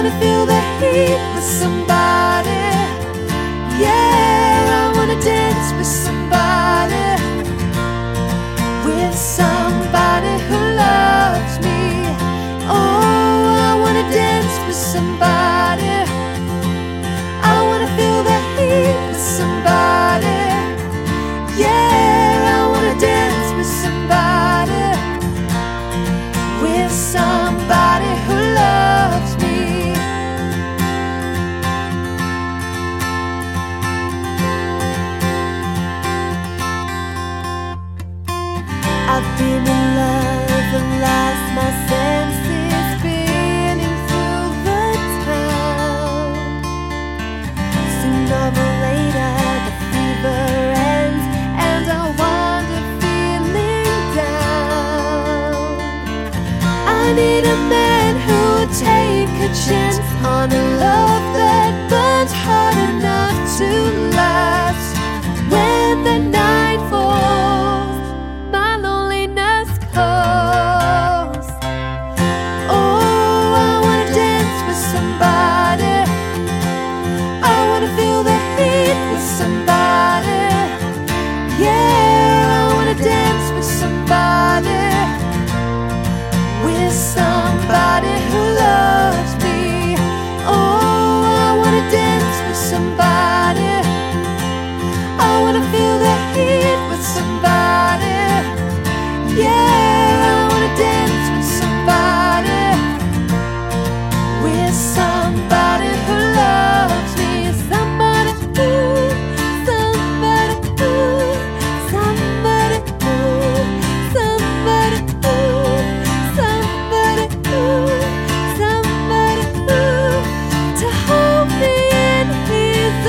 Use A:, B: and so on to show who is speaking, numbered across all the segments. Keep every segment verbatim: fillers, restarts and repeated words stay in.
A: wanna feel the heat with somebody. Yeah, I wanna dance with somebody. With somebody who loves me. Oh, I wanna dance with somebody. I wanna feel the heat with somebody. Yeah, I wanna dance with somebody. With somebody who loves me. I've been in love and lost my senses, spinning through the town. Sooner or later the fever ends and I wander feeling down. I need a man who'll take a chance on a love that burns hard enough to last. When the night falls, my loneliness calls. Oh, I wanna dance with somebody. I wanna feel the heat with somebody. Yeah, I wanna dance with somebody. With somebody who loves me. Oh, I wanna dance with somebody. I wanna feel the heat with somebody. Yeah, I wanna dance with somebody. With somebody who loves me. Somebody ooh, somebody ooh, somebody ooh, somebody ooh, somebody ooh, somebody ooh, to hold me in his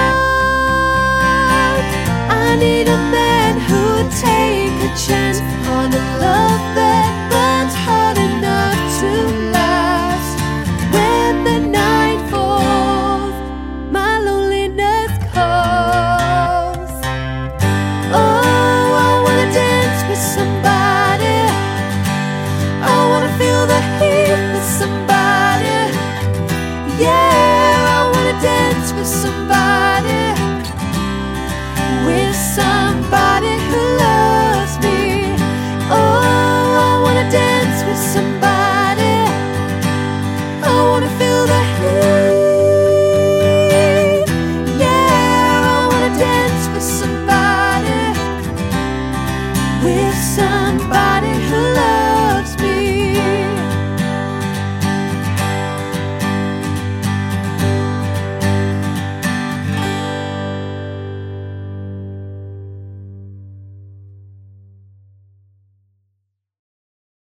A: arms. I need a man who'd take a chance on a love that burns hard enough to last. When the night falls, my loneliness calls. Oh, I wanna dance with somebody. I wanna feel the heat with somebody. Yeah, I wanna dance with somebody. With somebody who loves me. Oh, I wanna dance with somebody.